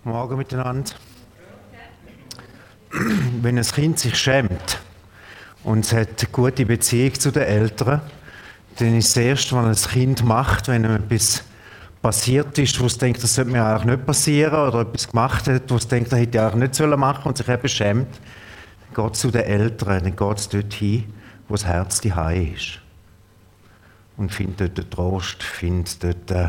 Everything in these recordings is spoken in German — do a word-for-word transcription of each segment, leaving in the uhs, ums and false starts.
Morgen miteinander. Wenn ein Kind sich schämt und es hat eine gute Beziehung zu den Eltern, dann ist das Erste, was ein Kind macht, wenn ihm etwas passiert ist, wo es denkt, das sollte mir eigentlich nicht passieren, oder etwas gemacht hat, wo es denkt, das hätte ich eigentlich nicht machen sollen und sich eben schämt, dann geht es zu den Eltern, dann geht es dort hin, wo das Herz daheim ist. Und findet dort den Trost, findet dort äh,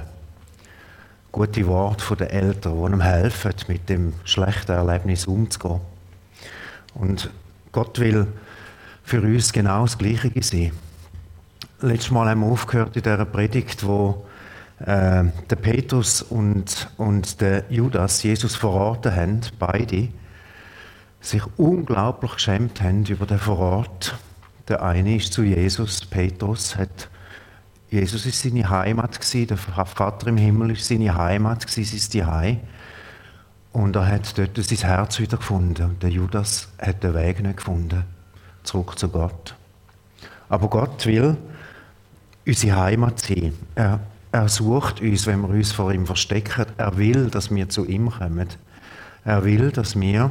gute Worte der Eltern, die ihm helfen, mit dem schlechten Erlebnis umzugehen. Und Gott will für uns genau das Gleiche sein. Letztes Mal haben wir aufgehört in dieser Predigt, wo äh, der Petrus und, und der Judas Jesus verraten haben, beide, sich unglaublich geschämt haben über den Verrat. Der eine ist zu Jesus, Petrus, hat Jesus ist seine Heimat gewesen, der Vater im Himmel ist seine Heimat gewesen, sein Zuhause. Und er hat dort sein Herz wieder gefunden. Und der Judas hat den Weg nicht gefunden, zurück zu Gott. Aber Gott will unsere Heimat sein. Er, er sucht uns, wenn wir uns vor ihm verstecken. Er will, dass wir zu ihm kommen. Er will, dass wir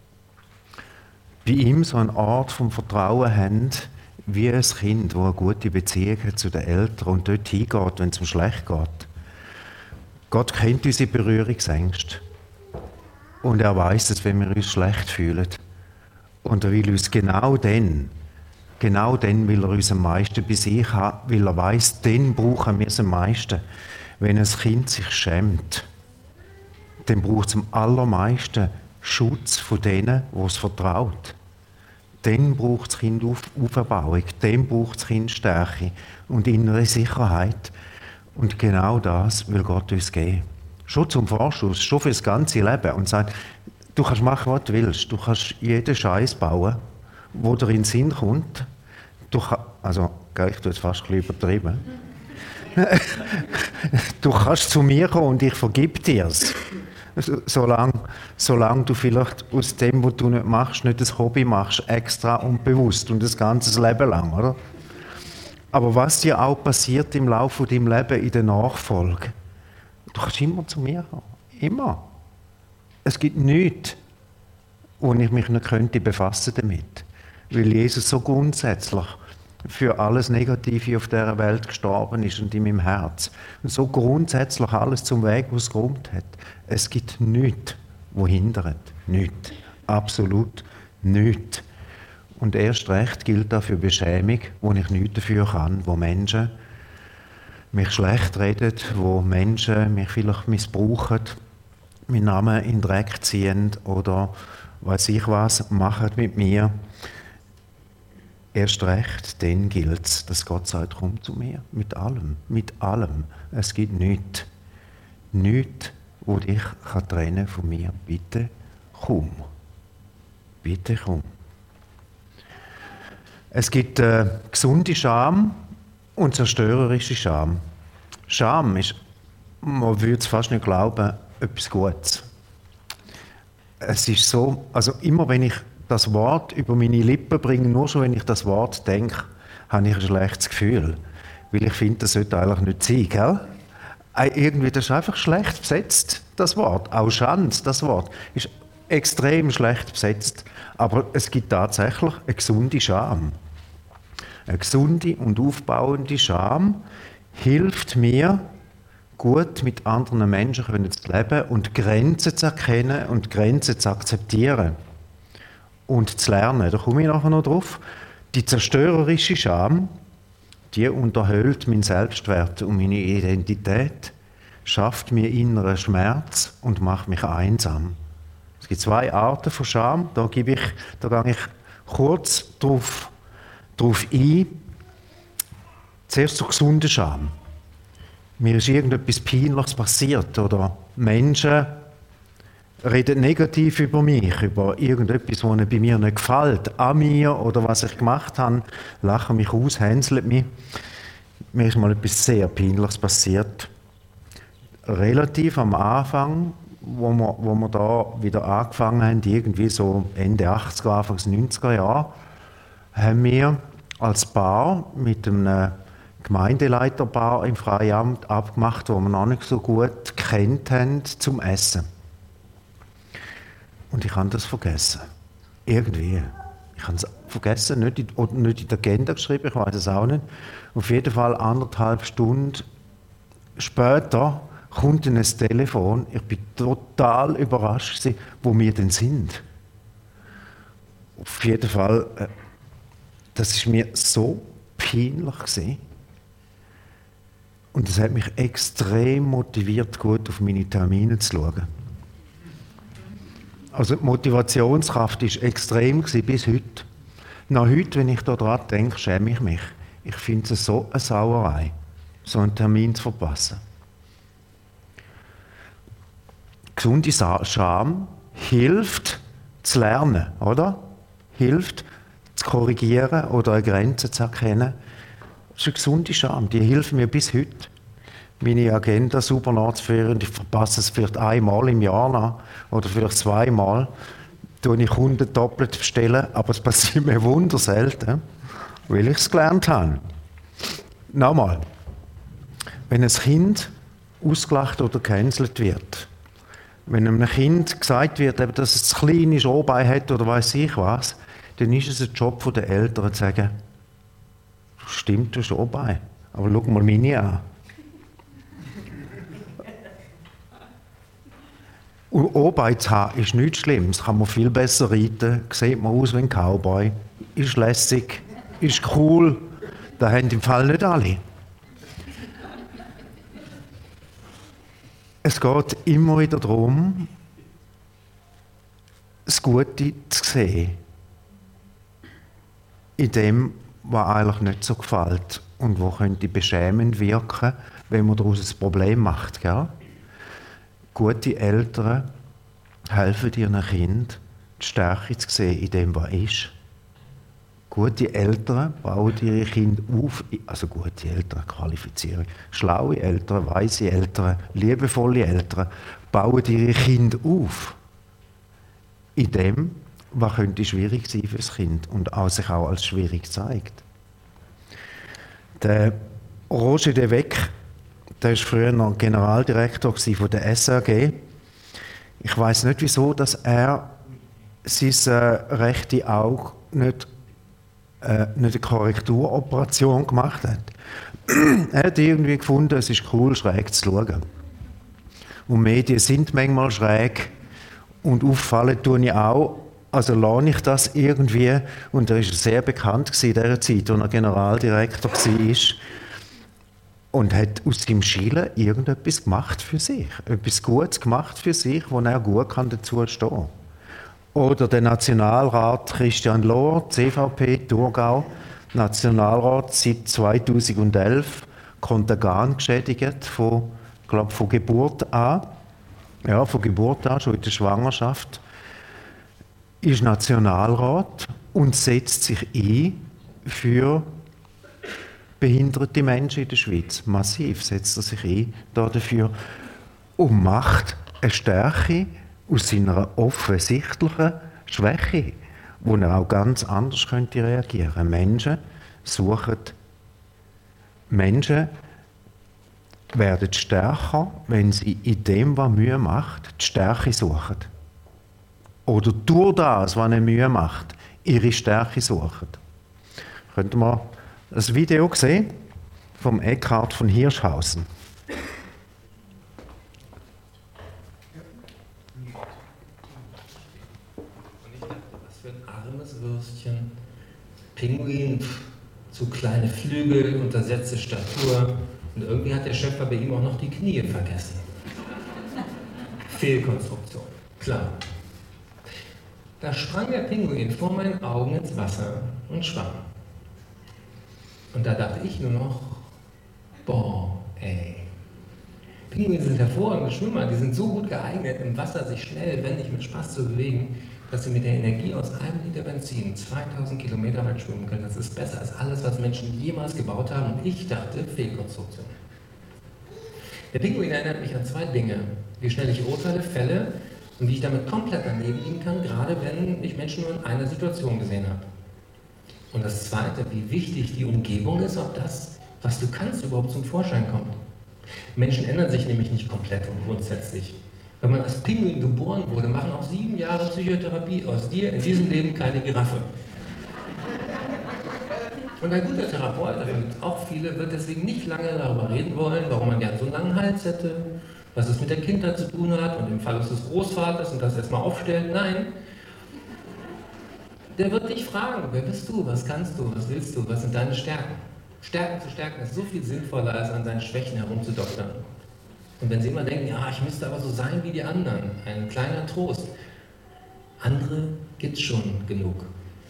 bei ihm so eine Art von Vertrauen haben, wie ein Kind, das eine gute Beziehung hat zu den Eltern und dort hingeht, wenn es ihm schlecht geht. Gott kennt unsere Berührungsängste. Und er weiß es, wenn wir uns schlecht fühlen. Und er will uns genau dann, genau dann will er uns am meisten bei sich haben, weil er weiß, dann brauchen wir es am meisten. Wenn ein Kind sich schämt, dann braucht es am allermeisten Schutz von denen, die es vertraut. Dann braucht das Kind Auf- Aufbauung, dann braucht das Kind Stärke und innere Sicherheit. Und genau das will Gott uns geben. Schon zum Vorschuss, schon für das ganze Leben. Und sagt, du kannst machen, was du willst. Du kannst jeden Scheiß bauen, wo dir in den Sinn kommt. Du kann, also, ich tue es fast ein bisschen übertrieben. Du kannst zu mir kommen und ich vergib dir es. Solange, solange du vielleicht aus dem, was du nicht machst, nicht ein Hobby machst, extra und bewusst und das ganze Leben lang, oder? Aber was dir auch passiert im Laufe deines Lebens in der Nachfolge, du kannst immer zu mir kommen. Immer. Es gibt nichts, wo ich mich nicht könnte befassen damit. Weil Jesus so grundsätzlich für alles Negative auf dieser Welt gestorben ist und in meinem Herz. Und so grundsätzlich alles zum Weg ausgeräumt hat. Es gibt nichts, was hindert. Nichts. Absolut nichts. Und erst recht gilt das für Beschämung, wo ich nichts dafür kann, wo Menschen mich schlecht reden, wo Menschen mich vielleicht missbrauchen, meinen Namen in den Dreck ziehen oder weiß ich was machen mit mir. Erst recht, dann gilt es, dass Gott sagt, komm zu mir, mit allem, mit allem. Es gibt nichts, nichts, wo dich kann trennen von mir. Bitte komm, bitte komm. Es gibt äh, gesunde Scham und zerstörerische Scham. Scham ist, man würde es fast nicht glauben, etwas Gutes. Es ist so, also immer wenn ich das Wort über meine Lippen bringe, nur schon wenn ich das Wort denke, habe ich ein schlechtes Gefühl. Weil ich finde, das sollte eigentlich nicht sein, gell? Irgendwie, das ist einfach schlecht besetzt, das Wort. Auch Schande, das Wort, ist extrem schlecht besetzt. Aber es gibt tatsächlich eine gesunde Scham. Eine gesunde und aufbauende Scham hilft mir, gut mit anderen Menschen zu leben und Grenzen zu erkennen und Grenzen zu akzeptieren. Und zu lernen, da komme ich nachher noch drauf. Die zerstörerische Scham, die unterhöhlt meinen Selbstwert und meine Identität, schafft mir inneren Schmerz und macht mich einsam. Es gibt zwei Arten von Scham, da, gebe ich, da gehe ich kurz drauf, drauf ein. Zuerst zur gesunden Scham. Mir ist irgendetwas Peinliches passiert oder Menschen reden negativ über mich, über irgendetwas, was bei mir nicht gefällt, an mir oder was ich gemacht habe, lachen mich aus, hänseln mich. Mir ist mal etwas sehr Peinliches passiert. Relativ am Anfang, wo wir, wo wir da wieder angefangen haben, irgendwie so Ende achtziger, Anfang neunziger Jahre, haben wir als Paar mit einem Gemeindeleiterpaar im Freiamt abgemacht, wo wir noch nicht so gut gekannt haben, zum Essen. Und ich habe das vergessen. Irgendwie. Ich habe es vergessen, nicht in, oder nicht in die Agenda geschrieben, ich weiß es auch nicht. Auf jeden Fall anderthalb Stunden später kommt dann ein Telefon. Ich bin total überrascht gewesen, wo wir denn sind. Auf jeden Fall, äh, das ist mir so peinlich gewesen. Und es hat mich extrem motiviert, gut auf meine Termine zu schauen. Also die Motivationskraft war extrem gewesen, bis heute. Noch heute, wenn ich daran denke, schäme ich mich. Ich finde es so eine Sauerei, so einen Termin zu verpassen. Gesunde Scham hilft zu lernen, oder? Hilft zu korrigieren oder eine Grenze zu erkennen. Das ist eine gesunde Scham, die hilft mir bis heute, meine Agenda super nachzuführen. Ich verpasse es vielleicht einmal im Jahr nach oder vielleicht zweimal. Tue ich Kunden doppelt bestellen, aber es passiert mir wunderselten, weil ich es gelernt habe. Nochmal, wenn ein Kind ausgelacht oder gecancelt wird, wenn einem Kind gesagt wird, dass es zu klein ist, Rohbein hat oder weiss ich was, dann ist es ein Job der Eltern zu sagen, stimmt, du hast Rohbein, aber schau mal meine an. Und Rohbein zu haben ist nichts Schlimmes, kann man viel besser reiten, sieht man aus wie ein Cowboy, ist lässig, ist cool, das haben im Fall nicht alle. Es geht immer wieder darum, das Gute zu sehen in dem, was eigentlich nicht so gefällt und was könnte beschämend wirken, wenn man daraus ein Problem macht. Gell? Gute Eltern helfen ihren Kindern, die Stärke zu sehen in dem, was ist. Gute Eltern bauen ihre Kinder auf, also gute Eltern, Qualifizierung, schlaue Eltern, weise Eltern, liebevolle Eltern bauen ihre Kinder auf. In dem, was könnte schwierig sein für das Kind und auch sich auch als schwierig zeigt. Der Roger de Weck, der war früher noch Generaldirektor von der S R G. Ich weiss nicht, wieso, dass er sein äh, rechte Auge nicht Äh, nicht eine Korrekturoperation gemacht hat. Er hat irgendwie gefunden, es ist cool, schräg zu schauen. Und Medien sind manchmal schräg und auffallen tue ich auch. Also lerne ich das irgendwie. Und er war sehr bekannt in dieser Zeit, als er Generaldirektor war. Und hat aus seinem Schielen irgendetwas gemacht für sich. Etwas Gutes gemacht für sich, wo er gut kann dazu stehen kann. Oder der Nationalrat Christian Lohr, C V P, Thurgau, Nationalrat seit zweitausendelf, Kontergan geschädigt, von, glaub, von Geburt an. Ja, von Geburt an, schon in der Schwangerschaft, ist Nationalrat und setzt sich ein für behinderte Menschen in der Schweiz. Massiv setzt er sich ein dafür und macht eine Stärke aus seiner offensichtlichen Schwäche, wo er auch ganz anders könnte reagieren. Menschen suchen, Menschen werden stärker, wenn sie in dem, was Mühe macht, die Stärke suchen. Oder durch das, was ihnen Mühe macht, ihre Stärke suchen. Könnten wir das Video sehen vom Eckhard von Hirschhausen? Würstchen, Pinguin, zu kleine Flügel, untersetzte Statur und irgendwie hat der Schöpfer bei ihm auch noch die Knie vergessen. Fehlkonstruktion, klar. Da sprang der Pinguin vor meinen Augen ins Wasser und schwamm. Und da dachte ich nur noch, boah, ey. Pinguine sind hervorragende Schwimmer, die sind so gut geeignet, im Wasser sich schnell, wendig mit Spaß zu bewegen, dass sie mit der Energie aus einem Liter Benzin zweitausend Kilometer weit schwimmen können. Das ist besser als alles, was Menschen jemals gebaut haben. Und ich dachte, Fehlkonstruktion. Der Pinguin erinnert mich an zwei Dinge. Wie schnell ich urteile, fälle und wie ich damit komplett daneben liegen kann, gerade wenn ich Menschen nur in einer Situation gesehen habe. Und das Zweite, wie wichtig die Umgebung ist, ob das, was du kannst, überhaupt zum Vorschein kommt. Menschen ändern sich nämlich nicht komplett und grundsätzlich. Wenn man als Pinguin geboren wurde, machen auch sieben Jahre Psychotherapie aus dir in diesem Leben keine Giraffe. Und ein guter Therapeut, da gibt es auch viele, wird deswegen nicht lange darüber reden wollen, warum man ja so einen langen Hals hätte, was es mit der Kindheit zu tun hat und im Fall des Großvaters und das erstmal aufstellen. Nein, der wird dich fragen, wer bist du, was kannst du, was willst du, was sind deine Stärken? Stärken zu stärken ist so viel sinnvoller, als an seinen Schwächen herumzudoktern. Und wenn Sie immer denken, ja, ich müsste aber so sein wie die anderen, ein kleiner Trost. Andere gibt es schon genug.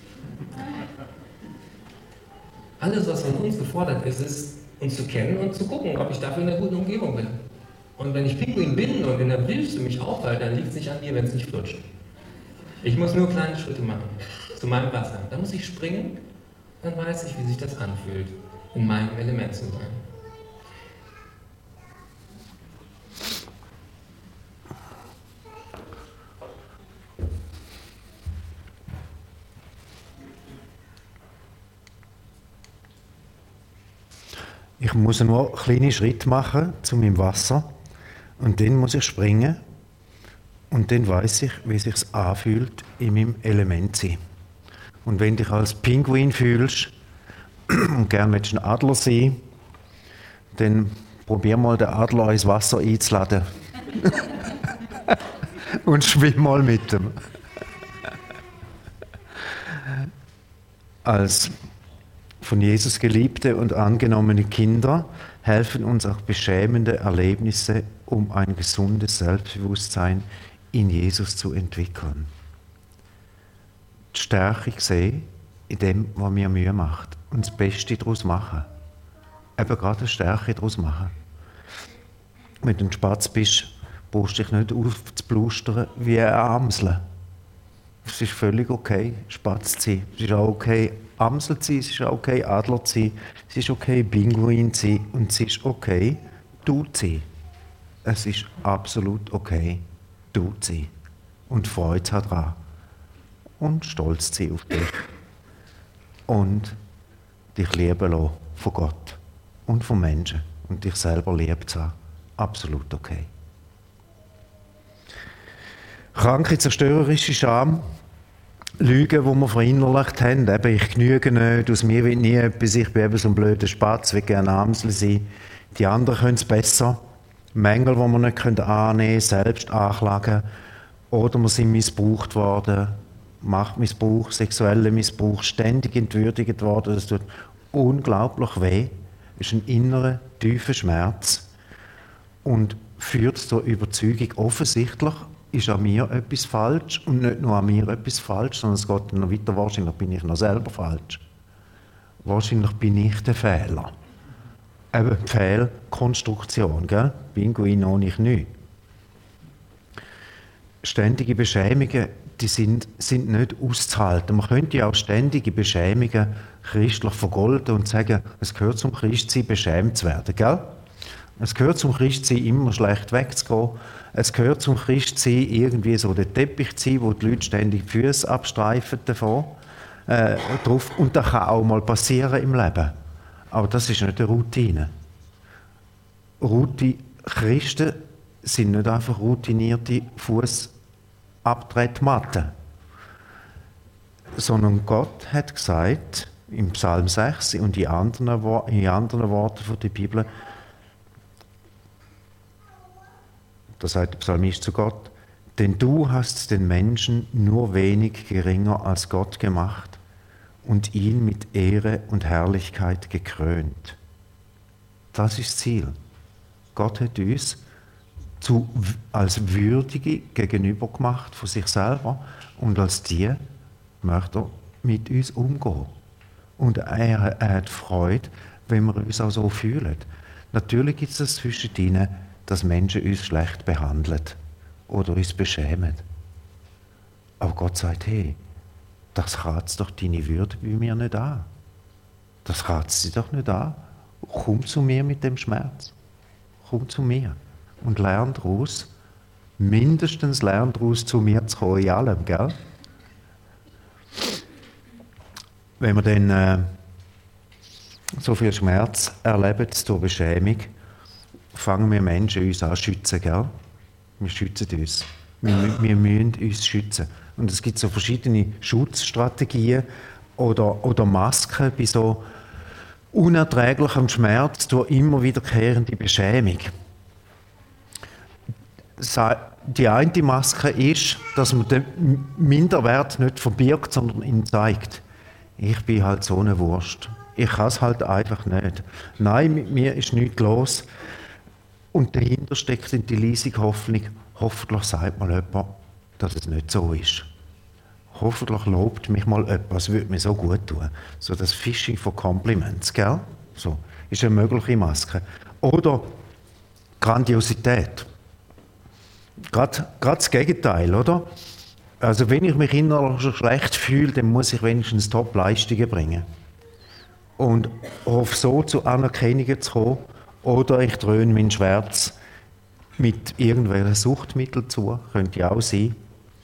Alles, was von uns gefordert ist, ist, uns zu kennen und zu gucken, ob ich dafür in einer guten Umgebung bin. Und wenn ich Pinguin bin und in der Wüste mich aufhalte, dann liegt es nicht an mir, wenn es nicht flutscht. Ich muss nur kleine Schritte machen, zu meinem Wasser. Da muss ich springen, dann weiß ich, wie sich das anfühlt, in meinem Element zu sein. Ich muss nur kleine Schritte machen zu meinem Wasser und dann muss ich springen und dann weiß ich, wie es sich anfühlt, in meinem Element zu sein. Und wenn du dich als Pinguin fühlst und gerne möchtest ein Adler sein, dann probier mal den Adler ins Wasser einzuladen und schwimm mal mit ihm. Als von Jesus geliebte und angenommene Kinder helfen uns auch beschämende Erlebnisse, um ein gesundes Selbstbewusstsein in Jesus zu entwickeln. Die Stärke sehe in dem, was mir Mühe macht und das Beste daraus machen. Eben gerade eine Stärke daraus machen. Wenn du ein Spatz bist, brauchst du dich nicht aufzublustern wie ein Amsel. Es ist völlig okay, Spatz zu sein. Es ist auch okay, Amsel zu sein, es ist auch okay, Adler zu sein, es ist okay, Pinguin zu sein und es ist okay, du zu sein. Es ist absolut okay, du zu sein. Und Freude daran. Und stolz zu sein auf dich. Und dich lieben lassen von Gott und von Menschen. Und dich selber lieb zu haben. Absolut okay. Kranke, zerstörerische Scham, Lügen, die wir verinnerlicht haben, eben, ich genüge nicht, aus mir wird nie etwas, ich bin eben so ein blöder Spatz, ich will gerne Amsel sein, die anderen können es besser, Mängel, die wir nicht annehmen können, selbst anklagen, oder wir sind missbraucht worden, Machtmissbrauch, sexueller Missbrauch, ständig entwürdigt worden, das tut unglaublich weh, ist ein innerer, tiefer Schmerz und führt zur Überzeugung, offensichtlich ist an mir etwas falsch und nicht nur an mir etwas falsch, sondern es geht noch weiter, wahrscheinlich bin ich noch selber falsch. Wahrscheinlich bin ich der Fehler. Eben Fehlkonstruktion, gell? Pinguin ohne ich nicht. Ständige Beschämungen, die sind, sind nicht auszuhalten. Man könnte ja auch ständige Beschämungen christlich vergolden und sagen, es gehört zum Christsein, beschämt zu werden, gell? Es gehört zum Christsein, immer schlecht wegzugehen. Es gehört zum Christsein, irgendwie so den Teppich zu sein, wo die Leute ständig die Füße abstreifen davon. Äh, drauf. Und das kann auch mal passieren im Leben. Aber das ist nicht eine Routine. Routine Christen sind nicht einfach routinierte Fußabtretmatten. Sondern Gott hat gesagt, im Psalm sechs und in anderen, in anderen Worten von der Bibel, da sagt der Psalmist zu Gott, denn du hast den Menschen nur wenig geringer als Gott gemacht und ihn mit Ehre und Herrlichkeit gekrönt. Das ist das Ziel. Gott hat uns zu, als Würdige gegenüber gemacht von sich selber und als die möchte er mit uns umgehen. Und er, er hat Freude, wenn wir uns auch so fühlen. Natürlich gibt es das zwischen ihnen, dass Menschen uns schlecht behandeln oder uns beschämen. Aber Gott sagt, hey, das kratzt doch deine Würde bei mir nicht an. Das kratzt sie doch nicht an. Komm zu mir mit dem Schmerz. Komm zu mir und lern daraus, mindestens lern daraus, zu mir zu kommen in allem, gell? Wenn wir dann äh, so viel Schmerz erleben durch Beschämung, fangen wir Menschen uns an zu schützen, gell? Wir schützen uns. Wir, wir müssen uns schützen. Und es gibt so verschiedene Schutzstrategien oder, oder Masken bei so unerträglichem Schmerz durch immer wiederkehrende Beschämung. Die eine Maske ist, dass man den Minderwert nicht verbirgt, sondern ihn zeigt. Ich bin halt so eine Wurst. Ich kann es halt einfach nicht. Nein, mit mir ist nichts los. Und dahinter steckt in die leise Hoffnung, hoffentlich sagt mal jemand, dass es nicht so ist. Hoffentlich lobt mich mal jemand, es würde mir so gut tun. So das Phishing for Compliments, gell? So, ist eine mögliche Maske. Oder Grandiosität. Gerade, gerade das Gegenteil, oder? Also wenn ich mich innerlich schon schlecht fühle, dann muss ich wenigstens Top-Leistungen bringen. Und hoffe so zu Anerkennungen zu kommen. Oder ich dröhne meinen Schmerz mit irgendwelchen Suchtmitteln zu, könnte auch sein.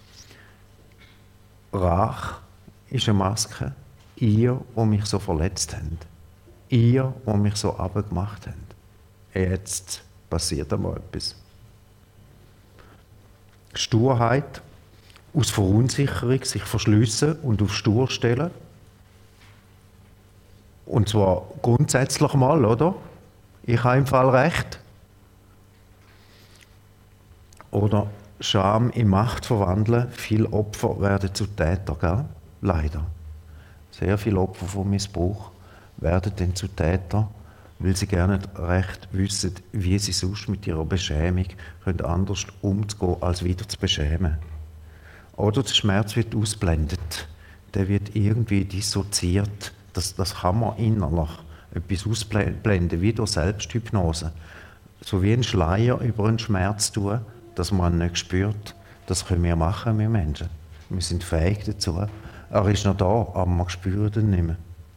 Rach ist eine Maske. Ihr, die mich so verletzt habt. Ihr, die mich so abgemacht habt. Jetzt passiert einmal etwas. Sturheit, aus Verunsicherung sich verschliessen und auf stur stellen. Und zwar grundsätzlich mal, oder? Ich habe im Fall recht. Oder Scham in Macht verwandeln. Viele Opfer werden zu Tätern, gell? Leider. Sehr viele Opfer von Missbrauch werden dann zu Tätern, weil sie gerne nicht recht wissen, wie sie sonst mit ihrer Beschämung können anders umzugehen, als wieder zu beschämen. Oder der Schmerz wird ausblendet. Der wird irgendwie dissoziiert. Das, das kann man innerlich etwas ausblenden, wie durch Selbsthypnose. So wie ein Schleier über einen Schmerz tun, dass man ihn nicht spürt. Das können wir machen, wir Menschen. Wir sind fähig dazu. Er ist noch da, aber man spürt ihn nicht mehr.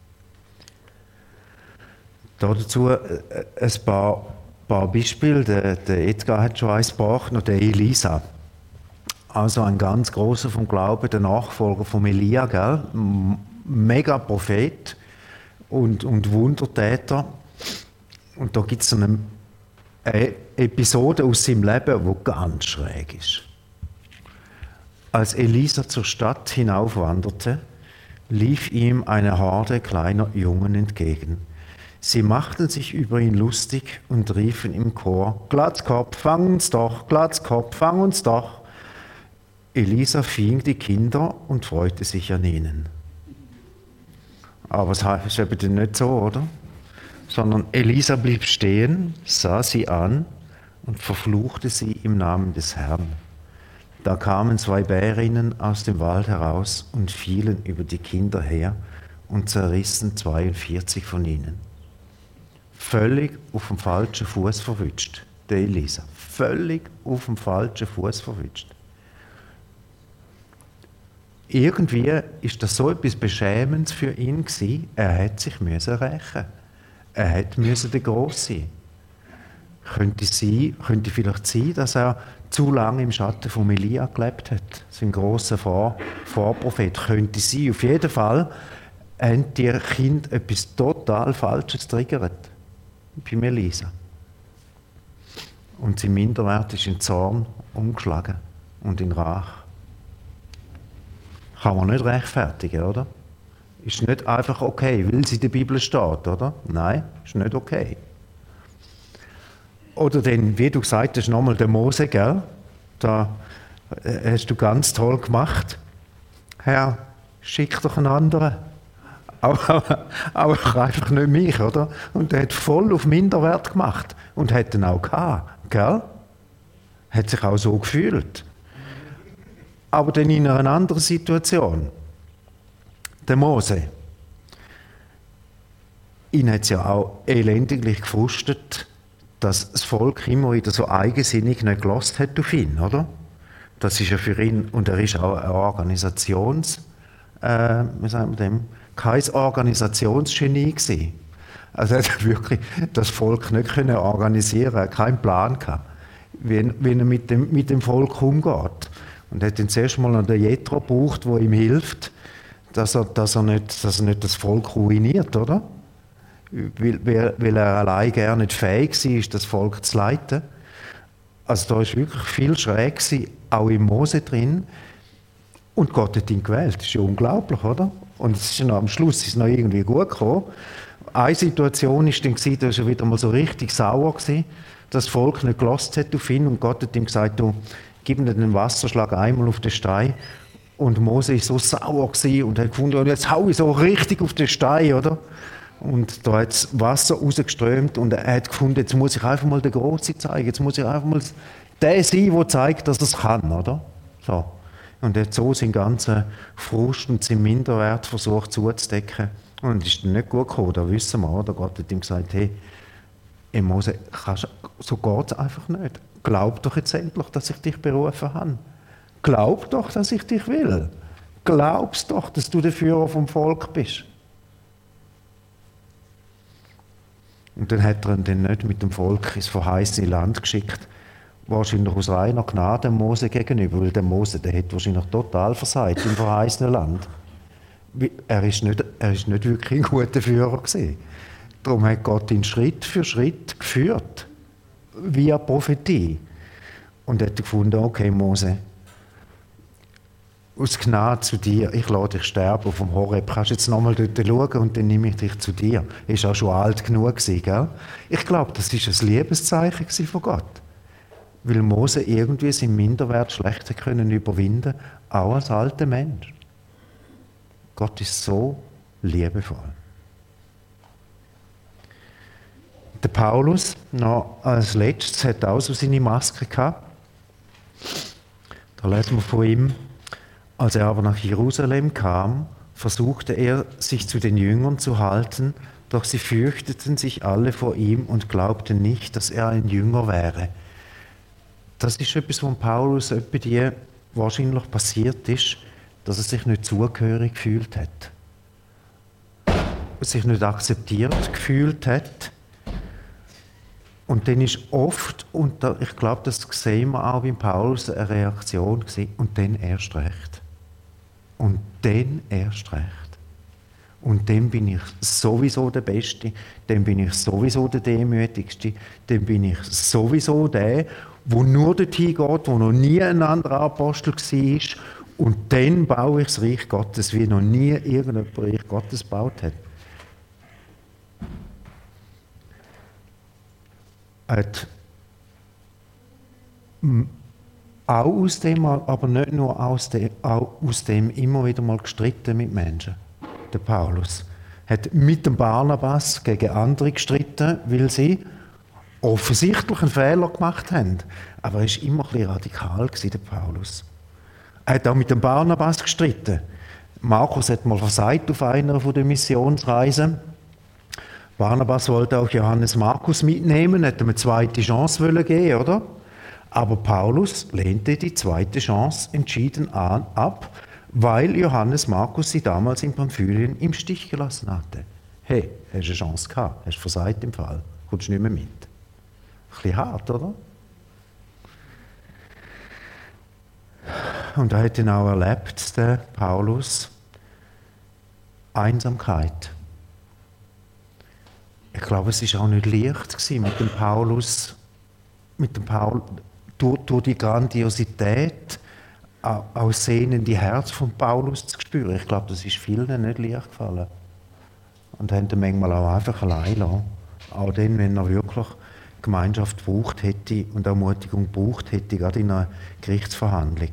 Dazu ein paar, paar Beispiele. Der, der Edgar hat schon eins gebracht, noch der Elisa. Also ein ganz grosser vom Glauben, der Nachfolger von Elia, gell? Mega Prophet und, und Wundertäter. Und da gibt es so eine, eine Episode aus seinem Leben, die ganz schräg ist. Als Elisa zur Stadt hinaufwanderte, lief ihm eine Horde kleiner Jungen entgegen. Sie machten sich über ihn lustig und riefen im Chor: Glatzkopf, fang uns doch, Glatzkopf, fang uns doch. Elisa fing die Kinder und freute sich an ihnen. Aber es ist eben nicht so, oder? Sondern Elisa blieb stehen, sah sie an und verfluchte sie im Namen des Herrn. Da kamen zwei Bärinnen aus dem Wald heraus und fielen über die Kinder her und zerrissen zweiundvierzig von ihnen. Völlig auf dem falschen Fuß verwünscht, der Elisa. Völlig auf dem falschen Fuß verwünscht. Irgendwie ist das so etwas Beschämendes für ihn gewesen. Er hätte sich müssen rächen. Er hätte müssen der Grosse sein. Könnte sein, könnte vielleicht sein, dass er zu lange im Schatten von Elia gelebt hat. Sein grosser Vor- Vorprophet könnte sein. Auf jeden Fall haben die Kinder etwas total Falsches triggert bei Elisa. Und sein Minderwert ist in Zorn umgeschlagen und in Rach. Kann man nicht rechtfertigen, oder? Ist nicht einfach okay, weil es in der Bibel steht, oder? Nein, ist nicht okay. Oder dann, wie du gesagt hast, nochmal der Mose, gell? Da hast du ganz toll gemacht. Herr, schick doch einen anderen. Aber, aber einfach nicht mich, oder? Und er hat voll auf Minderwert gemacht. Und hat ihn auch gehabt, gell? Hat sich auch so gefühlt. Aber dann in einer anderen Situation. Der Mose. Ihn hat es ja auch elendiglich gefrustet, dass das Volk immer wieder so eigensinnig nicht gehört hat auf ihn, oder? Das ist ja für ihn, und er ist auch ein Organisations, äh, wie sagen wir dem, kein Organisationsgenie gewesen. Also er hat wirklich das Volk nicht können organisieren, keinen Plan gehabt, wie, wie er mit dem, mit dem Volk umgeht. Und er hat dann zuerst mal noch den Jethro gebraucht, der ihm hilft, dass er, dass er, nicht, dass er nicht das Volk ruiniert, oder? Weil, weil, weil er allein gar nicht fähig war, das Volk zu leiten. Also da ist wirklich viel schräg gewesen, auch im Mose drin. Und Gott hat ihn gewählt. Das ist ja unglaublich, oder? Und es ist ja noch, am Schluss ist es noch irgendwie gut gekommen. Eine Situation war dann, da war er wieder mal so richtig sauer gewesen, dass das Volk nicht gehört hat auf ihn. Und Gott hat ihm gesagt, du, gib ihm den Wasserschlag einmal auf den Stein. Und Mose war so sauer gewesen und hat gefunden, und jetzt hau ich so richtig auf den Stein, oder? Und da hat das Wasser rausgeströmt und er hat gefunden, jetzt muss ich einfach mal den Grossen zeigen, jetzt muss ich einfach mal der sein, der zeigt, dass er es kann, oder? So. Und er hat so seinen ganzen Frust und seinen Minderwert versucht zuzudecken. Und es ist dann nicht gut gekommen, da wissen wir, oder? Gott hat ihm gesagt, hey, hey Mose, kannst, so geht es einfach nicht. Glaub doch jetzt endlich, dass ich dich berufen habe. Glaub doch, dass ich dich will. Glaubst doch, dass du der Führer vom Volk bist. Und dann hat er ihn dann nicht mit dem Volk ins verheißene Land geschickt, wahrscheinlich aus reiner Gnade dem Mose gegenüber, weil der Mose, der hat wahrscheinlich total versagt im verheißenen Land. Er ist nicht, er ist nicht wirklich ein guter Führer gewesen. Darum hat Gott ihn Schritt für Schritt geführt, via Prophetie. Und hat gefunden, okay Mose, aus Gnade zu dir, ich lasse dich sterben auf dem Horeb. Kannst du jetzt nochmal dort schauen und dann nehme ich dich zu dir. Er war auch schon alt genug gewesen, gell? Ich glaube, das war ein Liebeszeichen von Gott. Weil Mose irgendwie seinen Minderwert schlechter können überwinden, auch als alter Mensch. Gott ist so liebevoll. Der Paulus, noch als letztes, hat auch so seine Maske gehabt. Da lesen wir von ihm, als er aber nach Jerusalem kam, versuchte er, sich zu den Jüngern zu halten, doch sie fürchteten sich alle vor ihm und glaubten nicht, dass er ein Jünger wäre. Das ist etwas, was Paulus etwa die wahrscheinlich passiert ist, dass er sich nicht zugehörig gefühlt hat. Sich nicht akzeptiert gefühlt hat. Und dann ist oft, und da, ich glaube, das sehen wir auch beim Paulus, eine Reaktion gewesen, und dann erst recht. Und dann erst recht. Und dann bin ich sowieso der Beste, dann bin ich sowieso der Demütigste, dann bin ich sowieso der, der nur dorthin geht, wo noch nie ein anderer Apostel war. Und dann baue ich das Reich Gottes, wie noch nie irgendjemand Reich Gottes gebaut hat. Hat auch aus dem, aber nicht nur aus dem, auch aus dem immer wieder mal gestritten mit Menschen. Der Paulus hat mit dem Barnabas gegen andere gestritten, weil sie offensichtlich einen Fehler gemacht haben. Aber er war immer ein bisschen radikal, der Paulus. Er hat auch mit dem Barnabas gestritten. Markus hat mal versagt auf einer der Missionsreisen. Barnabas wollte auch Johannes Markus mitnehmen, hätte ihm eine zweite Chance geben, oder? Aber Paulus lehnte die zweite Chance entschieden an, ab, weil Johannes Markus sie damals in Pamphylien im Stich gelassen hatte. Hey, hast du eine Chance gehabt, hast versagt im Fall, kommst nicht mehr mit. Ein bisschen hart, oder? Und er hat dann auch erlebt, der Paulus, Einsamkeit. Ich glaube, es war auch nicht leicht gewesen, mit dem Paulus, mit dem Paul, durch, durch die Grandiosität, auch das sehnende Herz von Paulus zu spüren. Ich glaube, das ist vielen nicht leicht gefallen. Und haben ihn manchmal auch einfach allein lassen. Auch dann, wenn er wirklich Gemeinschaft gebraucht hätte und Ermutigung gebraucht hätte, gerade in einer Gerichtsverhandlung.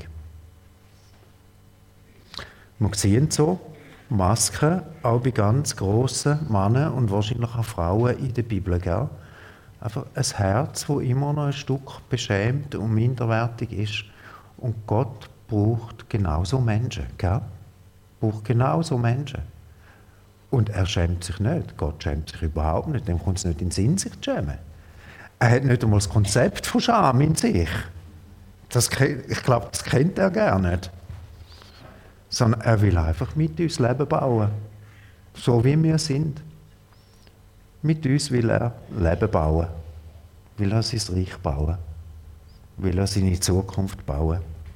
Wir sehen so Masken auch bei ganz grossen Männern und wahrscheinlich auch Frauen in der Bibel. Gell? Einfach ein Herz, das immer noch ein Stück beschämt und minderwertig ist. Und Gott braucht genauso Menschen. Gell? Braucht genauso Menschen. Und er schämt sich nicht. Gott schämt sich überhaupt nicht. Dem kommt es nicht in den Sinn, sich zu schämen. Er hat nicht einmal das Konzept von Scham in sich. Das, ich glaube, das kennt er gar nicht. Sondern er will einfach mit uns Leben bauen. So wie wir sind. Mit uns will er Leben bauen. Will er sein Reich bauen. Will er seine Zukunft bauen.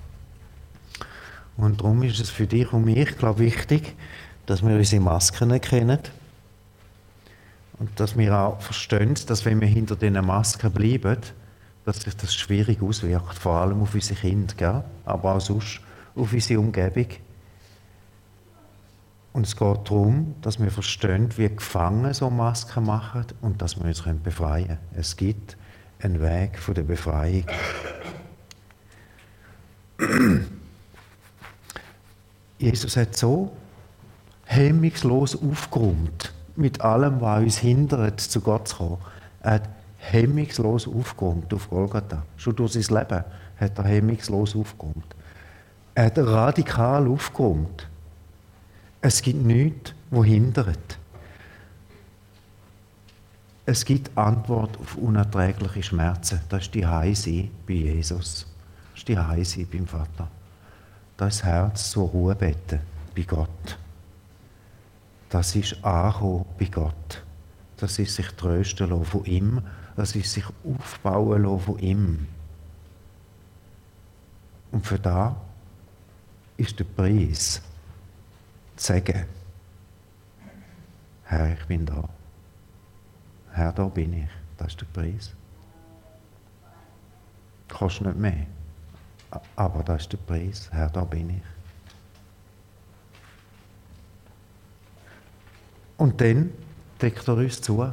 Und darum ist es für dich und mich, glaube ich, wichtig, dass wir unsere Masken erkennen. Und dass wir auch verstehen, dass wenn wir hinter diesen Masken bleiben, dass sich das schwierig auswirkt, vor allem auf unsere Kinder, gell? Aber auch sonst auf unsere Umgebung. Und es geht darum, dass wir verstehen, wie Gefangene so Masken machen und dass wir uns befreien können. Es gibt einen Weg von der Befreiung. Jesus hat so hemmungslos aufgeräumt mit allem, was uns hindert, zu Gott zu kommen. Er hat hemmungslos aufgeräumt auf Golgatha. Schon durch sein Leben hat er hemmungslos aufgeräumt. Er hat radikal aufgeräumt. Es gibt nichts, was hindert. Es gibt Antwort auf unerträgliche Schmerzen. Das ist die Heilsein bei Jesus. Das ist die Heilsein beim Vater. Das ist das Herz zur Ruhe beten bei Gott. Das ist Ankommen bei Gott. Das ist sich trösten lassen von ihm. Das ist sich aufbauen lassen von ihm. Und für das ist der Preis, zu sagen, Herr, ich bin da. Herr, da bin ich. Das ist der Preis. Kostet nicht mehr. Aber das ist der Preis. Herr, da bin ich. Und dann deckt er uns zu.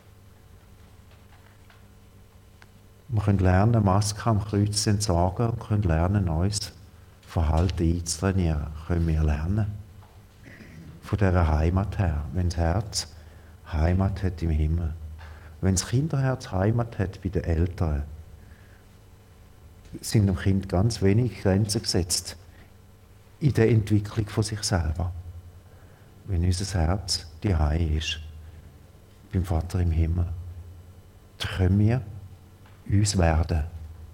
Wir können lernen, Masken am Kreuz zu entsorgen und können lernen, neues Verhalten einzutrainieren. Können wir lernen. Von dieser Heimat her. Wenn das Herz Heimat hat im Himmel. Wenn das Kinderherz Heimat hat bei den Eltern, sind dem Kind ganz wenig Grenzen gesetzt in der Entwicklung von sich selber. Wenn unser Herz die Heim ist, beim Vater im Himmel, dann können wir uns werden.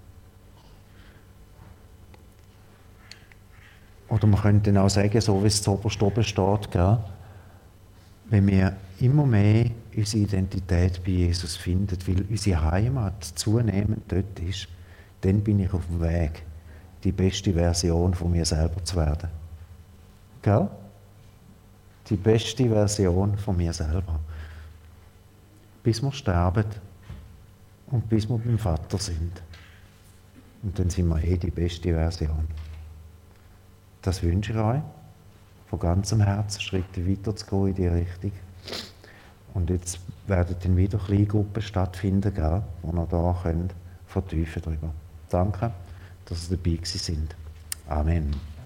Oder man könnte dann auch sagen, so wie es zuoberst oben steht, gell? Wenn wir immer mehr unsere Identität bei Jesus finden, weil unsere Heimat zunehmend dort ist, dann bin ich auf dem Weg, die beste Version von mir selber zu werden. Gell? Die beste Version von mir selber. Bis wir sterben und bis wir beim Vater sind. Und dann sind wir eh die beste Version. Das wünsche ich euch, von ganzem Herzen Schritte weiterzugehen in die Richtung. Und jetzt werden dann wieder Kleingruppen stattfinden, gell, wo ihr da könnt vertiefen drüber. Danke, dass ihr dabei gewesen sind. Amen.